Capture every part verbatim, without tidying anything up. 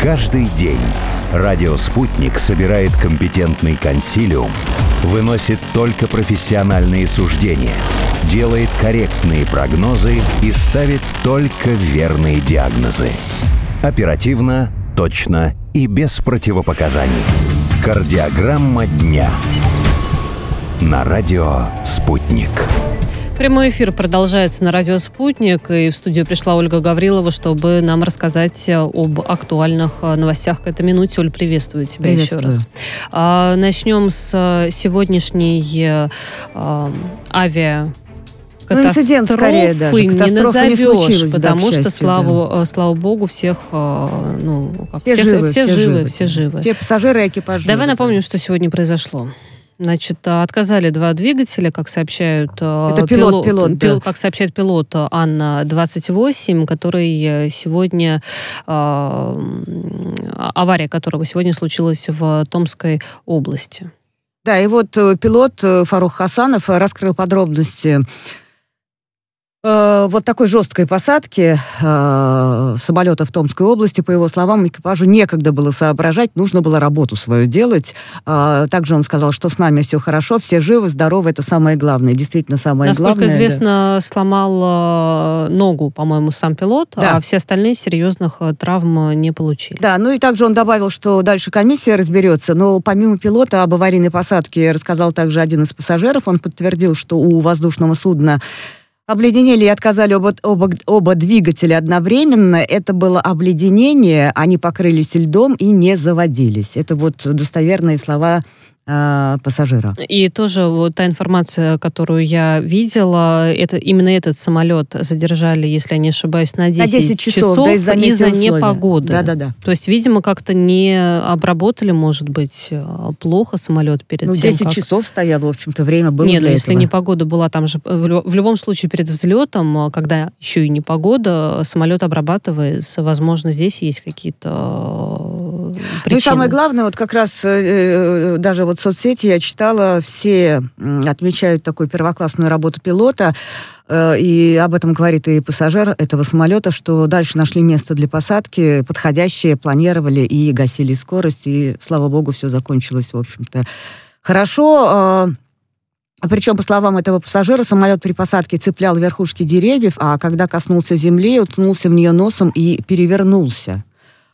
Каждый день радио «Спутник» собирает компетентный консилиум, выносит только профессиональные суждения, делает корректные прогнозы и ставит только верные диагнозы. Оперативно, точно и без противопоказаний. Кардиограмма дня. На радио «Спутник». Прямой эфир продолжается на радио «Спутник», и в студию пришла Ольга Гаврилова, чтобы нам рассказать об актуальных новостях к этой минуте. Оль, приветствую тебя приветствую. еще раз. А, начнем с сегодняшней а, авиа Ну, инцидент скорее даже. Не назовешь, не случилось, потому да, что, счастью, слава, да. слава богу, всех, ну, как, все, всех, живы, все, все живы, живы, все живы. Все пассажиры и экипаж. Давай живы, напомним, да. что сегодня произошло. Значит, отказали два двигателя, как сообщают Это пилот, пилот, пилот, пил, да. как сообщает пилот Ан двадцать восемь, который сегодня э, авария которого сегодня случилась в Томской области. Да, и вот пилот Фарух Хасанов раскрыл подробности э, вот такой жесткой посадки э, самолета в Томской области. По его словам, экипажу некогда было соображать, нужно было работу свою делать. Э, также он сказал, что с нами все хорошо, все живы, здоровы, это самое главное. Действительно, самое Насколько главное. Насколько известно, да. сломал ногу, по-моему, сам пилот, да. А все остальные серьезных травм не получили. Да, ну и также он добавил, что дальше комиссия разберется, но помимо пилота об аварийной посадке рассказал также один из пассажиров. Он подтвердил, что у воздушного судна обледенели и отказали оба, оба, оба двигателя одновременно. Это было обледенение, они покрылись льдом и не заводились. Это вот достоверные слова э, пассажира. И тоже вот та информация, которую я видела, это именно этот самолет задержали, если я не ошибаюсь, на десять, на десять часов, часов да, из-за, из-за непогоды. Да, да, да. То есть, видимо, как-то не обработали, может быть, плохо самолет перед ну, тем, десять как... часов стоял, в общем-то, время было Нет, для если этого. непогода была, там же в любом случае перед взлетом, когда еще и непогода, самолет обрабатывается, возможно, здесь есть какие-то причины. Ну и самое главное, вот как раз э, даже вот в соцсети я читала, все отмечают такую первоклассную работу пилота, э, и об этом говорит и пассажир этого самолета, что дальше нашли место для посадки, подходящее, планировали и гасили скорость, и, слава богу, все закончилось, в общем-то, хорошо. Э, Причем, по словам этого пассажира, самолет при посадке цеплял верхушки деревьев, а когда коснулся земли, уткнулся в нее носом и перевернулся.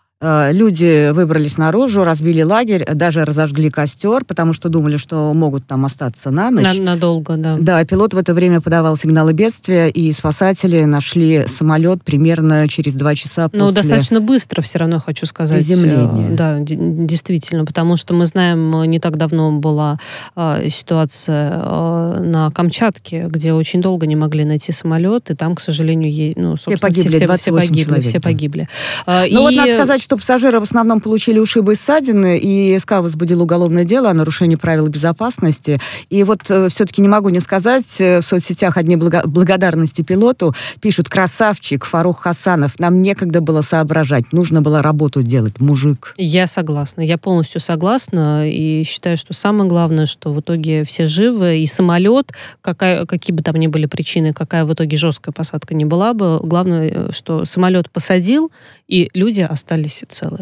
Люди выбрались наружу, разбили лагерь, даже разожгли костер, потому что думали, что могут там остаться на ночь. Надолго, да. Да, пилот в это время подавал сигналы бедствия, и спасатели нашли самолет примерно через два часа после... Ну, достаточно быстро, все равно хочу сказать. Приземление. Да, действительно, потому что мы знаем, не так давно была э, ситуация э, на Камчатке, где очень долго не могли найти самолет, и там, к сожалению, е... ну, все погибли, все, двадцать восемь все погибли, человек. все погибли. Ну и... вот надо сказать, что пассажиры в основном получили ушибы и ссадины, и СК возбудил уголовное дело о нарушении правил безопасности. И вот э, все-таки не могу не сказать, э, в соцсетях одни благо- благодарности пилоту пишут: красавчик Фарух Хасанов, нам некогда было соображать, нужно было работу делать, мужик. Я согласна, я полностью согласна, и считаю, что самое главное, что в итоге все живы, и самолет, какая, какие бы там ни были причины, какая в итоге жесткая посадка не была бы, главное, что самолет посадил, и люди остались целы.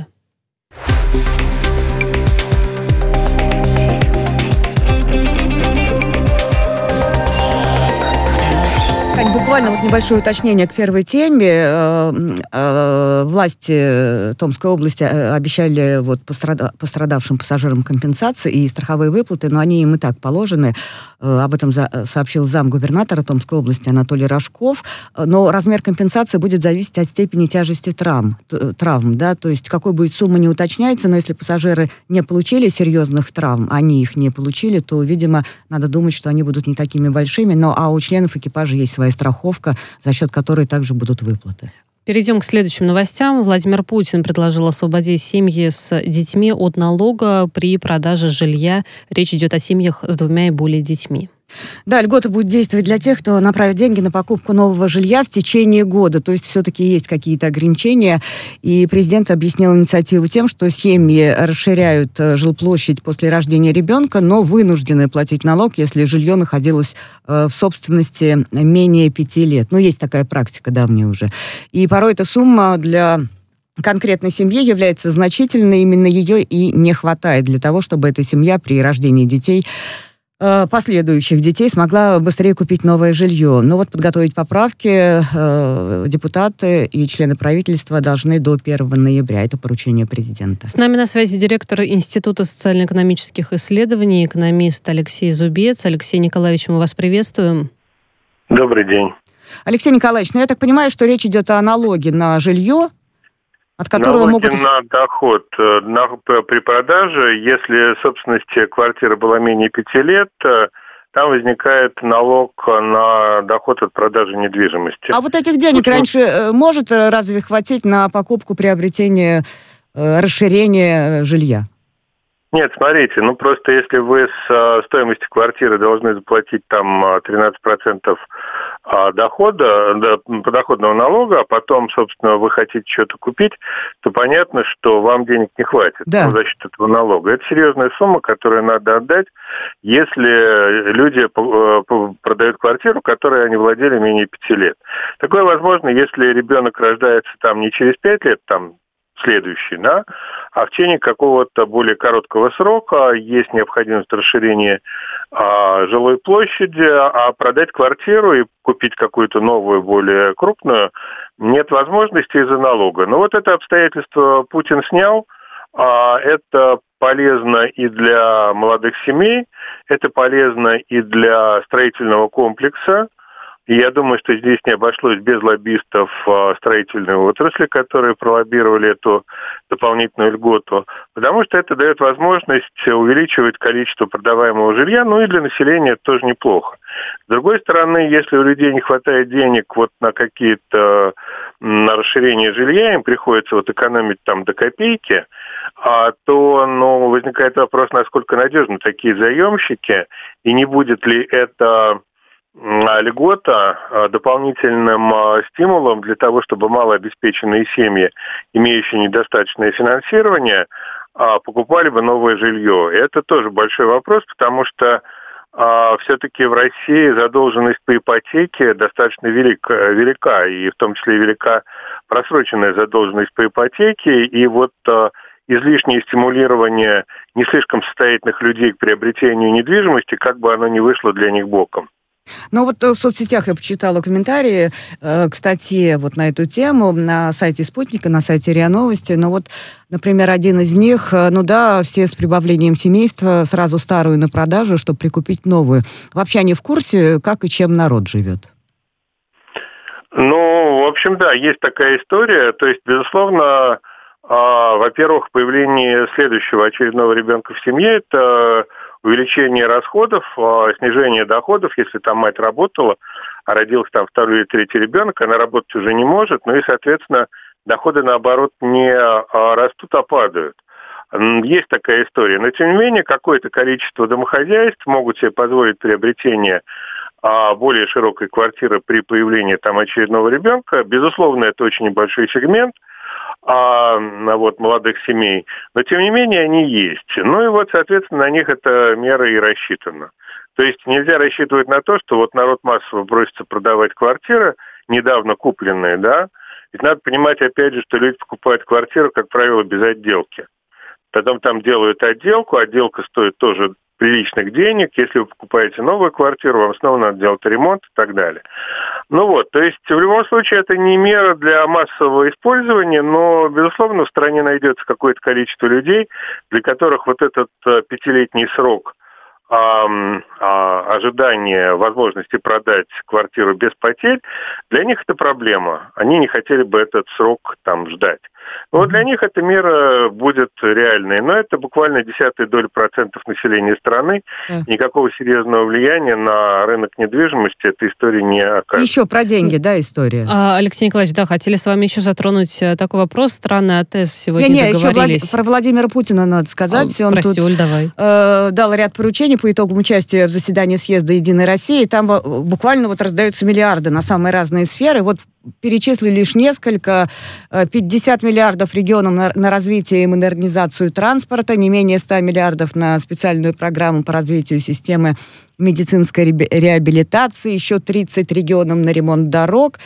Буквально вот небольшое уточнение к первой теме. Власти Томской области обещали вот пострадавшим пассажирам компенсации и страховые выплаты, но они им и так положены. Об этом сообщил замгубернатора Томской области Анатолий Рожков. Но размер компенсации будет зависеть от степени тяжести травм. травм да? То есть какой будет сумма, не уточняется, но если пассажиры не получили серьезных травм, они их не получили, то, видимо, надо думать, что они будут не такими большими. Но а у членов экипажа есть своя страховка, за счет которой также будут выплаты. Перейдем к следующим новостям. Владимир Путин предложил освободить семьи с детьми от налога при продаже жилья. Речь идет о семьях с двумя и более детьми. Да, льгота будет действовать для тех, кто направит деньги на покупку нового жилья в течение года. То есть все-таки есть какие-то ограничения. И президент объяснил инициативу тем, что семьи расширяют жилплощадь после рождения ребенка, но вынуждены платить налог, если жилье находилось в собственности менее пяти лет. Ну, есть такая практика давняя уже. И порой эта сумма для конкретной семье является значительной, именно ее и не хватает для того, чтобы эта семья при рождении детей, последующих детей, смогла быстрее купить новое жилье. Но вот подготовить поправки депутаты и члены правительства должны до первого ноября. Это поручение президента. С нами на связи директор Института социально-экономических исследований, экономист Алексей Зубец. Алексей Николаевич, мы вас приветствуем. Добрый день. Алексей Николаевич, ну я так понимаю, что речь идет о налоге на жилье, от которого налоги могут... на доход на, при продаже, если собственности квартиры была менее пяти лет, там возникает налог на доход от продажи недвижимости. А вот этих денег вот, раньше вот... может разве хватить на покупку, приобретение, расширение жилья? Нет, смотрите, ну просто если вы с стоимости квартиры должны заплатить там тринадцать процентов дохода, подоходного налога, а потом, собственно, вы хотите что-то купить, то понятно, что вам денег не хватит, да, за счет этого налога. Это серьезная сумма, которую надо отдать, если люди продают квартиру, которой они владели менее пяти лет. Такое возможно, если ребенок рождается там не через пять лет, там, следующий, да, а в течение какого-то более короткого срока есть необходимость расширения а, жилой площади, а продать квартиру и купить какую-то новую, более крупную нет возможности из-за налога. Но вот это обстоятельство Путин снял, а, это полезно и для молодых семей, это полезно и для строительного комплекса. И я думаю, что здесь не обошлось без лоббистов строительной отрасли, которые пролоббировали эту дополнительную льготу, потому что это дает возможность увеличивать количество продаваемого жилья, ну и для населения это тоже неплохо. С другой стороны, если у людей не хватает денег вот на какие-то, на расширение жилья, им приходится вот экономить там до копейки, а, то ну, возникает вопрос, насколько надежны такие заемщики, и не будет ли это... льгота дополнительным стимулом для того, чтобы малообеспеченные семьи, имеющие недостаточное финансирование, покупали бы новое жилье. И это тоже большой вопрос, потому что все-таки в России задолженность по ипотеке достаточно велика, велика, и в том числе велика просроченная задолженность по ипотеке, и вот излишнее стимулирование не слишком состоятельных людей к приобретению недвижимости, как бы оно ни вышло для них боком. Ну вот в соцсетях я почитала комментарии э, к статье вот на эту тему на сайте «Спутника», на сайте РИА Новости. Но вот, например, один из них, э, ну да, все с прибавлением семейства, сразу старую на продажу, чтобы прикупить новую. Вообще они в курсе, как и чем народ живет? Ну, в общем, да, есть такая история. То есть, безусловно, э, во-первых, появление следующего очередного ребенка в семье – это... увеличение расходов, снижение доходов, если там мать работала, а родился там второй или третий ребенок, она работать уже не может, ну и, соответственно, доходы, наоборот, не растут, а падают. Есть такая история. Но, тем не менее, какое-то количество домохозяйств могут себе позволить приобретение более широкой квартиры при появлении там очередного ребенка. Безусловно, это очень небольшой сегмент, а, вот, молодых семей, но тем не менее они есть. Ну и вот, соответственно, на них эта мера и рассчитана. То есть нельзя рассчитывать на то, что вот народ массово бросится продавать квартиры, недавно купленные, да. Ведь надо понимать, опять же, что люди покупают квартиру, как правило, без отделки. Потом там делают отделку, отделка стоит тоже приличных денег. Если вы покупаете новую квартиру, вам снова надо делать ремонт и так далее. Ну вот, то есть в любом случае это не мера для массового использования, но, безусловно, в стране найдется какое-то количество людей, для которых вот этот пятилетний срок а, а, ожидания возможности продать квартиру без потерь, для них это проблема. Они не хотели бы этот срок там ждать. Но вот для них эта мера будет реальной. Но это буквально десятая доля процентов населения страны. Никакого серьезного влияния на рынок недвижимости эта история не окажет. Еще про деньги, да, история? А, Алексей Николаевич, да, хотели с вами еще затронуть такой вопрос. Странный АТЭС сегодня не, не, договорились. Еще Влад... про Владимира Путина надо сказать. А, Он прости, тут Оль, давай. Э, дал ряд поручений по итогам участия в заседании съезда «Единой России». Там буквально вот раздаются миллиарды на самые разные сферы. Вот перечислю лишь несколько. пятьдесят миллиардов регионам на, на развитие и модернизацию транспорта, не менее ста миллиардов на специальную программу по развитию системы медицинской реабилитации, еще тридцать регионам на ремонт дорог.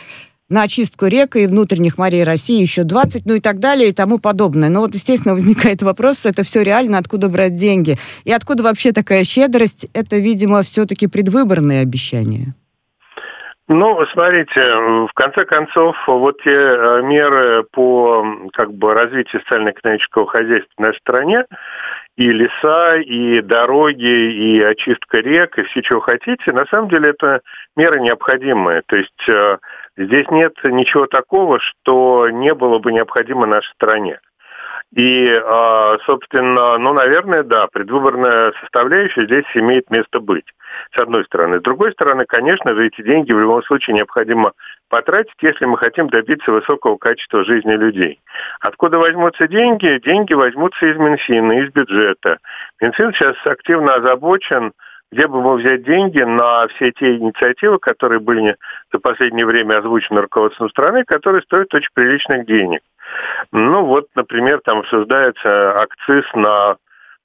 на очистку рек и внутренних морей России еще двадцать, ну и так далее, и тому подобное. Но вот, естественно, возникает вопрос, это все реально, откуда брать деньги? И откуда вообще такая щедрость? Это, видимо, все-таки предвыборные обещания. Ну, смотрите, в конце концов, вот те меры по как бы развитию социально-экономического хозяйства в нашей стране, и леса, и дороги, и очистка рек, и все, чего хотите, на самом деле это меры необходимые. То есть э, здесь нет ничего такого, что не было бы необходимо нашей стране. И, э, собственно, ну, наверное, да, предвыборная составляющая здесь имеет место быть, с одной стороны. С другой стороны, конечно же, эти деньги в любом случае необходимо потратить, если мы хотим добиться высокого качества жизни людей. Откуда возьмутся деньги? Деньги возьмутся из Минфина, из бюджета. Минфин сейчас активно озабочен, где бы ему взять деньги на все те инициативы, которые были за последнее время озвучены руководством страны, которые стоят очень приличных денег. Ну вот, например, там обсуждается акциз на,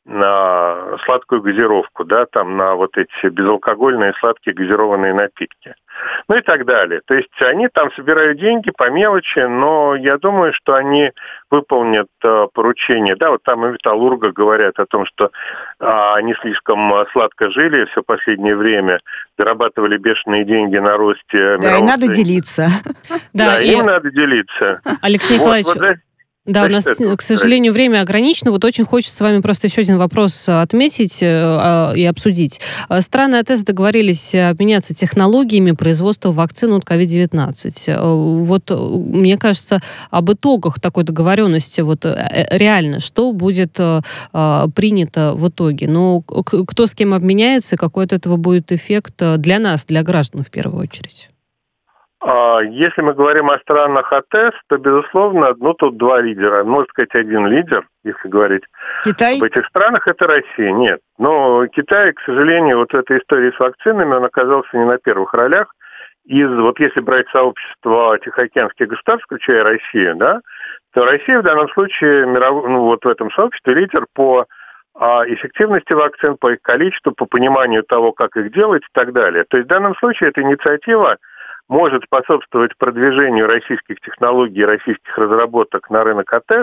на сладкую газировку, да, там на вот эти безалкогольные сладкие газированные напитки. Ну и так далее. То есть они там собирают деньги по мелочи, но я думаю, что они выполнят э, поручение. Да, вот там и металлурга говорят о том, что э, они слишком сладко жили все последнее время, зарабатывали бешеные деньги на росте. Да, и надо делиться. Да, им надо делиться. Алексей Николаевич... Да, у нас, к сожалению, время ограничено. Вот очень хочется с вами просто еще один вопрос отметить э, и обсудить. Страны АТЭС договорились обменяться технологиями производства вакцин от ковид девятнадцать. Вот мне кажется, об итогах такой договоренности вот реально, что будет э, принято в итоге? Ну, кто с кем обменяется, какой от этого будет эффект для нас, для граждан в первую очередь? Если мы говорим о странах АТЭС, то, безусловно, ну, тут два лидера. Можно сказать, один лидер, если говорить Китай? об этих странах, это Россия. Нет. Но Китай, к сожалению, вот в этой истории с вакцинами, он оказался не на первых ролях. Из, вот если брать сообщество тихоокеанских государств, включая Россию, да, то Россия в данном случае, миров... ну, вот в этом сообществе, лидер по а, эффективности вакцин, по их количеству, по пониманию того, как их делать и так далее. То есть в данном случае эта инициатива может способствовать продвижению российских технологий, российских разработок на рынок АТЭС,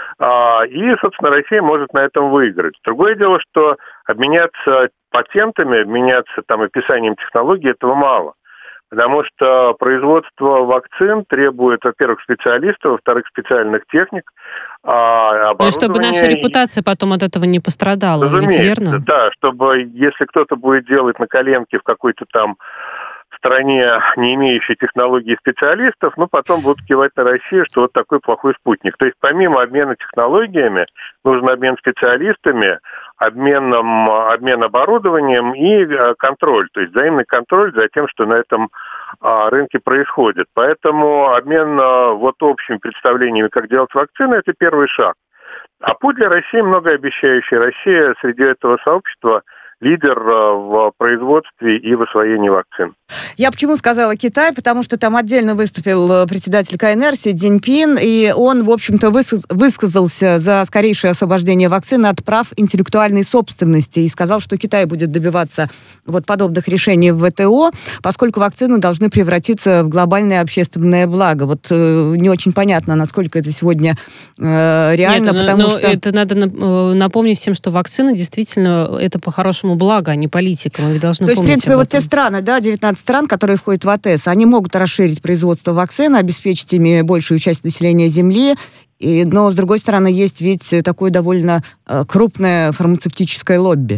и, собственно, Россия может на этом выиграть. Другое дело, что обменяться патентами, обменяться там описанием технологий, этого мало. Потому что производство вакцин требует, во-первых, специалистов, во-вторых, специальных техник, оборудования. Ну, чтобы наша репутация потом от этого не пострадала, ведь верно? Да, чтобы если кто-то будет делать на коленке в какой-то там стране, не имеющей технологий специалистов, ну, потом будут кивать на Россию, что вот такой плохой спутник. То есть помимо обмена технологиями, нужен обмен специалистами, обменом, обмен оборудованием и контроль, то есть взаимный контроль за тем, что на этом а, рынке происходит. Поэтому обмен а, вот общими представлениями, как делать вакцины, это первый шаг. А путь для России многообещающий. Россия среди этого сообщества лидер в производстве и в освоении вакцин. Я почему сказала Китай? Потому что там отдельно выступил председатель КНР Си Цзиньпин, и он, в общем-то, высказался за скорейшее освобождение вакцин от прав интеллектуальной собственности и сказал, что Китай будет добиваться вот подобных решений в ВТО, поскольку вакцины должны превратиться в глобальное общественное благо. Вот э, не очень понятно, насколько это сегодня э, реально, Нет, потому но что... это надо напомнить всем, что вакцины действительно это по-хорошему благо, а не политика. Мы должны То есть, в помнить принципе, вот те страны, да, девятнадцать стран, которые входят в АТЭС, они могут расширить производство вакцин, обеспечить ими большую часть населения Земли, и, но, с другой стороны, есть ведь такое довольно э, крупное фармацевтическое лобби.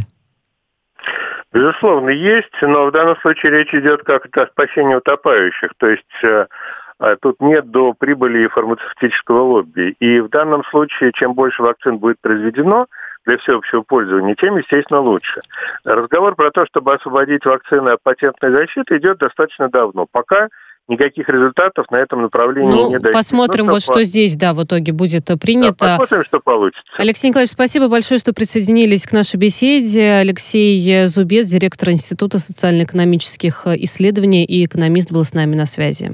Безусловно, есть, но в данном случае речь идет как-то о спасении утопающих, то есть э, тут нет до прибыли фармацевтического лобби, и в данном случае, чем больше вакцин будет произведено для всеобщего пользования, тем, естественно, лучше. Разговор про то, чтобы освободить вакцины от патентной защиты, идет достаточно давно. Пока никаких результатов на этом направлении ну, не достигнуто. Посмотрим, ну, вот что здесь, да, в итоге будет принято. Да, посмотрим, что получится. Алексей Николаевич, спасибо большое, что присоединились к нашей беседе. Алексей Зубец, директор Института социально-экономических исследований и экономист, был с нами на связи.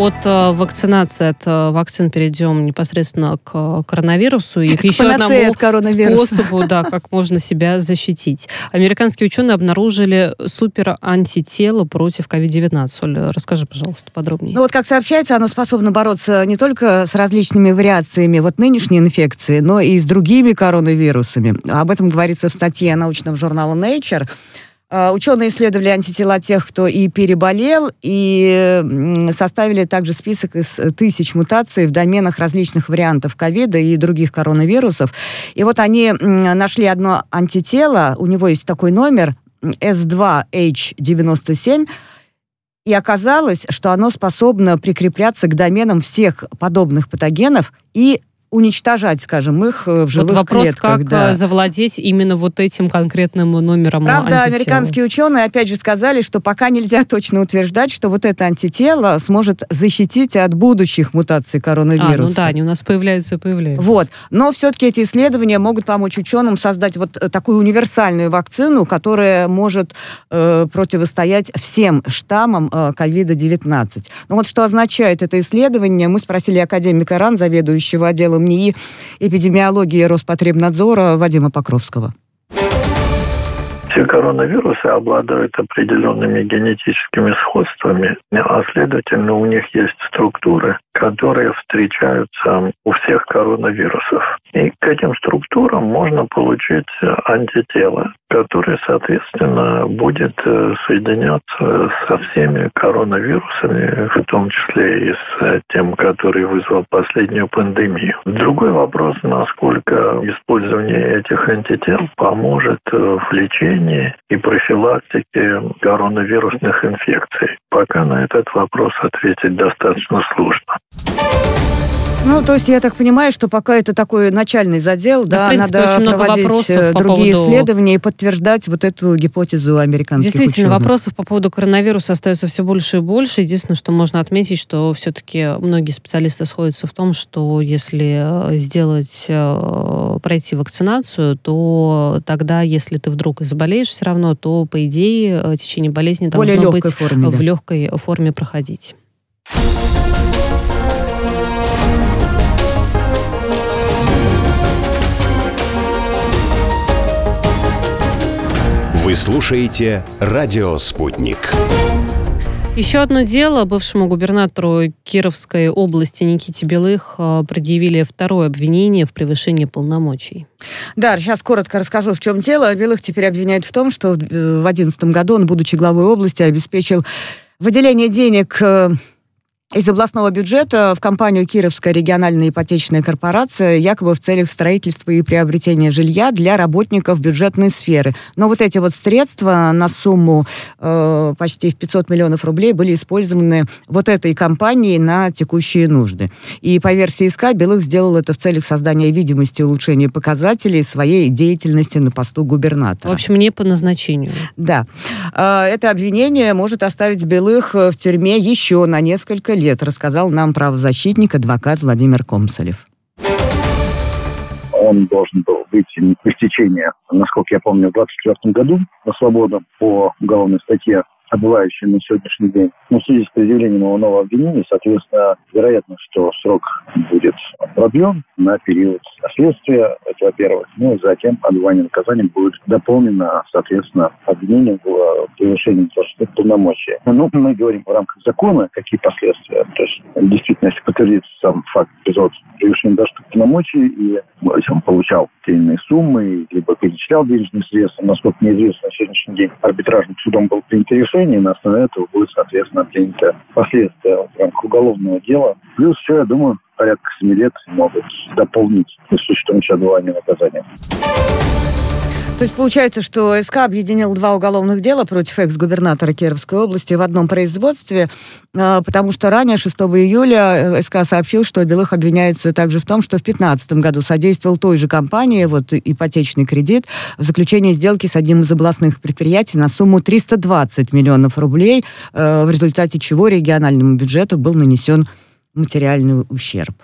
от вакцинации, от вакцин перейдем непосредственно к коронавирусу и к еще одному способу, да, как можно себя защитить. Американские ученые обнаружили суперантитело против ковид девятнадцать. Оль, расскажи, пожалуйста, подробнее. Ну вот, как сообщается, оно способно бороться не только с различными вариациями вот нынешней инфекции, но и с другими коронавирусами. Об этом говорится в статье научного журнала Nature. Ученые исследовали антитела тех, кто и переболел, и составили также список из тысяч мутаций в доменах различных вариантов ковида и других коронавирусов. И вот они нашли одно антитело, у него есть такой номер эс два эйч девяносто семь, и оказалось, что оно способно прикрепляться к доменам всех подобных патогенов и уничтожать, скажем, их в живых вот вопрос, клетках. Как да. завладеть именно вот этим конкретным номером Правда, антитела. Американские ученые, опять же, сказали, что пока нельзя точно утверждать, что вот это антитело сможет защитить от будущих мутаций коронавируса. А, ну да, они у нас появляются и появляются. Вот. Но все-таки эти исследования могут помочь ученым создать вот такую универсальную вакцину, которая может э, противостоять всем штаммам э, ковид девятнадцать. Ну вот что означает это исследование, мы спросили академика РАН, заведующего отделом НИИ эпидемиологии Роспотребнадзора Вадима Покровского. Все коронавирусы обладают определенными генетическими сходствами, а следовательно у них есть структуры, которые встречаются у всех коронавирусов. И к этим структурам можно получить антитело, которое, соответственно, будет соединяться со всеми коронавирусами, в том числе и с тем, который вызвал последнюю пандемию. Другой вопрос, насколько использование этих антител поможет в лечении и профилактике коронавирусных инфекций. Пока на этот вопрос ответить достаточно сложно. Ну, то есть я так понимаю, что пока это такой начальный задел, да, да в принципе, надо проводить другие поводу... исследования и подтверждать вот эту гипотезу американских Действительно, ученых. Действительно, вопросов по поводу коронавируса остается все больше и больше. Единственное, что можно отметить, что все-таки многие специалисты сходятся в том, что если сделать, пройти вакцинацию, то тогда, если ты вдруг и заболеешь все равно, то, по идее, течение болезни Более должно быть форме, в да. легкой форме проходить. Вы слушаете «Радио Спутник». Еще одно дело. Бывшему губернатору Кировской области Никите Белых предъявили второе обвинение в превышении полномочий. Да, сейчас коротко расскажу, в чем дело. Белых теперь обвиняют в том, что в две тысячи одиннадцатом году он, будучи главой области, обеспечил выделение денег из областного бюджета в компанию «Кировская региональная ипотечная корпорация» якобы в целях строительства и приобретения жилья для работников бюджетной сферы. Но вот эти вот средства на сумму э, почти в пятьсот миллионов рублей были использованы вот этой компанией на текущие нужды. И по версии СК Белых сделал это в целях создания видимости и улучшения показателей своей деятельности на посту губернатора. В общем, не по назначению. Да. Э, это обвинение может оставить Белых в тюрьме еще на несколько лет. лет, рассказал нам правозащитник, адвокат Владимир Комсолев. Он должен был выйти по истечении, насколько я помню, в двадцать четвёртом году на свободу по уголовной статье, отбывающей на сегодняшний день. Но в связи с предъявлением его нового обвинения, соответственно, вероятно, что срок будет продлен на период следствия, это во-первых. Ну и затем отбывание наказания будет дополнено, соответственно, обвинением в превышении должностных полномочий. Ну, мы говорим в рамках закона, какие последствия. То есть, действительно, если подтвердится сам факт эпизод превышения должностных полномочий, и если он получал те или иные суммы, либо перечислял денежные средства, насколько мне известно, на сегодняшний день арбитражным судом было принято решение, и на основе этого будет, соответственно, принято последствия в рамках уголовного дела. Плюс еще, я думаю, порядка семи лет могут дополнить существующее отбывание наказания. То есть получается, что СК объединил два уголовных дела против экс-губернатора Кировской области в одном производстве, потому что ранее, шестого июля, СК сообщил, что Белых обвиняется также в том, что в две тысячи пятнадцатом году содействовал той же компании, вот ипотечный кредит, в заключении сделки с одним из областных предприятий на сумму триста двадцать миллионов рублей, в результате чего региональному бюджету был нанесен материальный ущерб.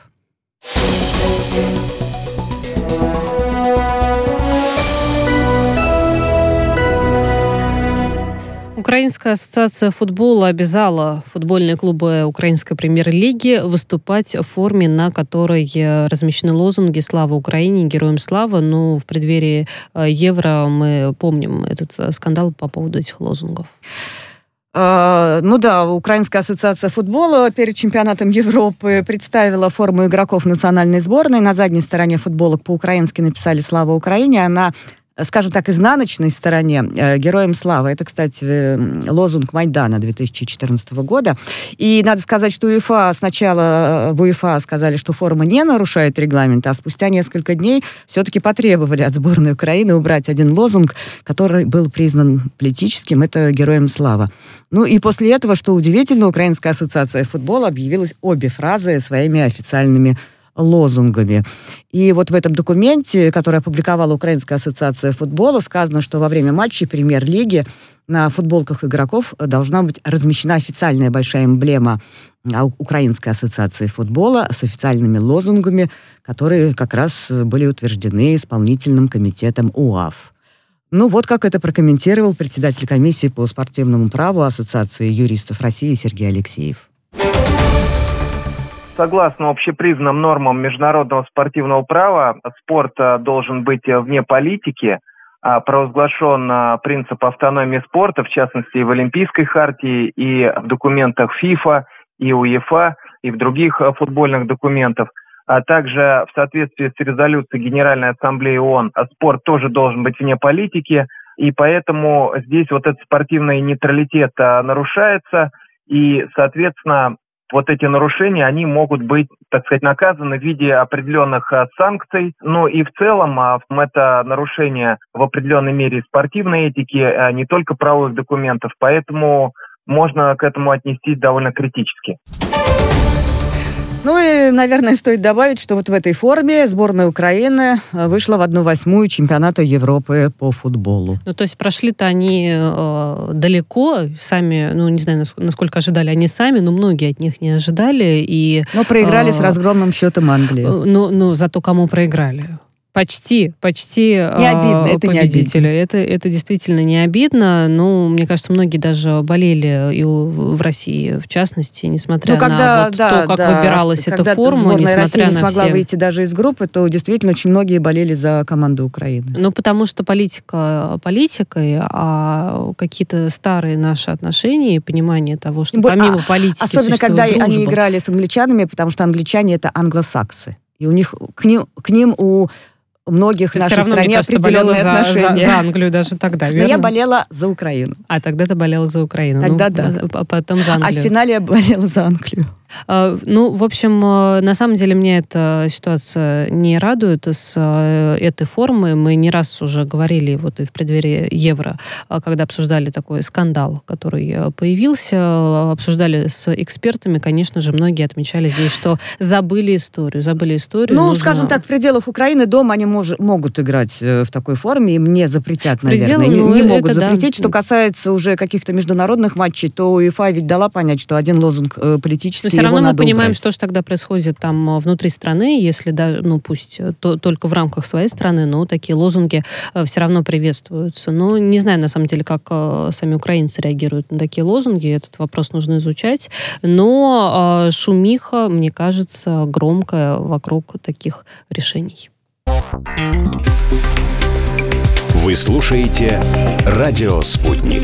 Украинская ассоциация футбола обязала футбольные клубы украинской премьер-лиги выступать в форме, на которой размещены лозунги «Слава Украине», «Героям слава». Но в преддверии Евро мы помним этот скандал по поводу этих лозунгов. Ну да, Украинская ассоциация футбола перед чемпионатом Европы представила форму игроков национальной сборной. На задней стороне футболок по-украински написали «Слава Украине». Она, скажем так, изнаночной стороне «Героям славы». Это, кстати, лозунг Майдана две тысячи четырнадцатого года. И надо сказать, что УЕФА сначала в УЕФА сказали, что форма не нарушает регламент, а спустя несколько дней все-таки потребовали от сборной Украины убрать один лозунг, который был признан политическим. Это «Героям слава». Ну и после этого, что удивительно, Украинская ассоциация футбола объявила обе фразы своими официальными лозунгами. И вот в этом документе, который опубликовала Украинская ассоциация футбола, сказано, что во время матчей премьер-лиги на футболках игроков должна быть размещена официальная большая эмблема Украинской ассоциации футбола с официальными лозунгами, которые как раз были утверждены исполнительным комитетом УАФ. Ну вот как это прокомментировал председатель комиссии по спортивному праву Ассоциации юристов России Сергей Алексеев. Согласно общепризнанным нормам международного спортивного права, спорт должен быть вне политики. Провозглашен принцип автономии спорта, в частности, и в Олимпийской хартии, и в документах ФИФА, и УЕФА, и в других футбольных документах. А также в соответствии с резолюцией Генеральной Ассамблеи ООН спорт тоже должен быть вне политики, и поэтому здесь вот этот спортивный нейтралитет нарушается, и, соответственно, вот эти нарушения, они могут быть, так сказать, наказаны в виде определенных санкций. Ну и в целом это нарушение в определенной мере спортивной этики, не только правовых документов, поэтому можно к этому отнестись довольно критически. Ну и, наверное, стоит добавить, что вот в этой форме сборная Украины вышла в одну восьмую чемпионата Европы по футболу. Ну, то есть прошли-то они э, далеко, сами, ну, не знаю, насколько ожидали они сами, но многие от них не ожидали. И, но проиграли э, с разгромным счетом Англии. Э, ну, ну, зато кому проиграли? Почти, почти не обидно, это победителю. Не обидно. Это, это действительно не обидно. Но, мне кажется, многие даже болели и в России, в частности, несмотря ну, когда, на вот да, то, как да, выбиралась эта форма, несмотря России не смогла все... выйти даже из группы, то действительно очень многие болели за команду Украины. Ну, потому что политика политикой, а какие-то старые наши отношения и понимание того, что вот, помимо а, политики особенно когда дружба. Они играли с англичанами, потому что англичане это англосаксы. И у них к ним, к ним у многих в нашей равно, стране кажется, определенные за, отношения. За, за Англию даже тогда, верно? Но я болела за Украину. А тогда ты болела за Украину. Тогда ну, да. А потом за Англию. А в финале я болела за Англию. Ну, в общем, на самом деле меня эта ситуация не радует с этой формы. Мы не раз уже говорили вот и в преддверии Евро, когда обсуждали такой скандал, который появился, обсуждали с экспертами, конечно же, многие отмечали здесь, что забыли историю, забыли историю. Ну, нужно... скажем так, в пределах Украины дома они мож, могут играть в такой форме, им не запретят, Пределы, наверное, ну, не, не могут это запретить. Да. Что касается уже каких-то международных матчей, то УЕФА ведь дала понять, что один лозунг политический, все равно мы понимаем, убрать. что же тогда происходит там внутри страны, если даже, ну пусть то, только в рамках своей страны, но такие лозунги э, все равно приветствуются. Но не знаю, на самом деле, как э, сами украинцы реагируют на такие лозунги, этот вопрос нужно изучать. Но э, шумиха, мне кажется, громкая вокруг таких решений. Вы слушаете «Радио Спутник».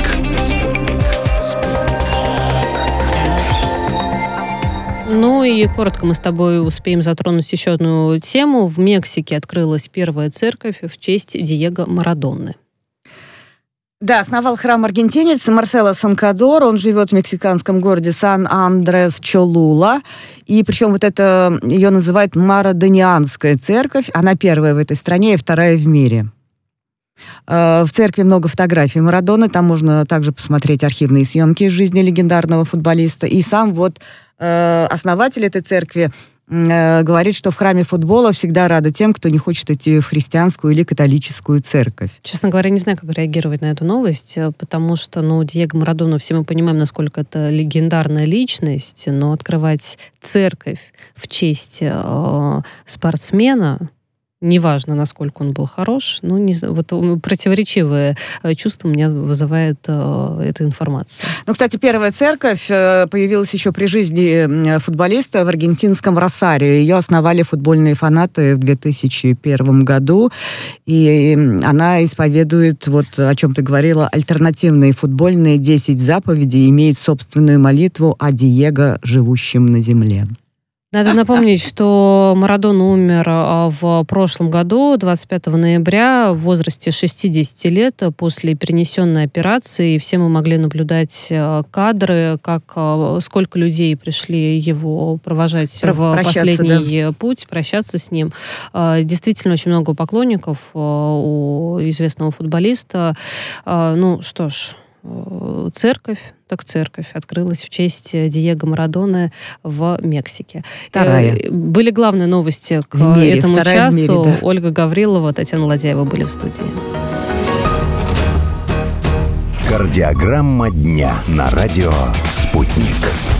Ну и коротко мы с тобой успеем затронуть еще одну тему. В Мексике открылась первая церковь в честь Диего Марадоны. Да, основал храм аргентинец Марсело Санкадор. Он живет в мексиканском городе Сан-Андрес-Чолула. И причем вот это ее называют Марадонианская церковь. Она первая в этой стране и вторая в мире. В церкви много фотографий Марадоны. Там можно также посмотреть архивные съемки из жизни легендарного футболиста. И сам вот основатель этой церкви говорит, что в храме футбола всегда рада тем, кто не хочет идти в христианскую или католическую церковь. Честно говоря, не знаю, как реагировать на эту новость, потому что, ну, Диего Марадона, все мы понимаем, насколько это легендарная личность, но открывать церковь в честь э, спортсмена, неважно, насколько он был хорош, ну, не знаю, вот противоречивые чувства у меня вызывает э, эта информация. Ну, кстати, первая церковь появилась еще при жизни футболиста в аргентинском Росарио. Ее основали футбольные фанаты в две тысячи первом году, и она исповедует, вот о чем ты говорила, альтернативные футбольные десять заповедей, имеет собственную молитву о Диего, живущем на земле. Надо напомнить, что Марадона умер в прошлом году, двадцать пятого ноября, в возрасте шестидесяти лет, после перенесенной операции. И все мы могли наблюдать кадры, как сколько людей пришли его провожать Про- в последний да. путь, прощаться с ним. Действительно, очень много поклонников у известного футболиста. Ну, что ж... Церковь, так церковь открылась в честь Диего Марадоны в Мексике. Вторая. Были главные новости к мире, этому часу. Мире, да. Ольга Гаврилова, Татьяна Ладяева были в студии. Кардиограмма дня на радио «Спутник».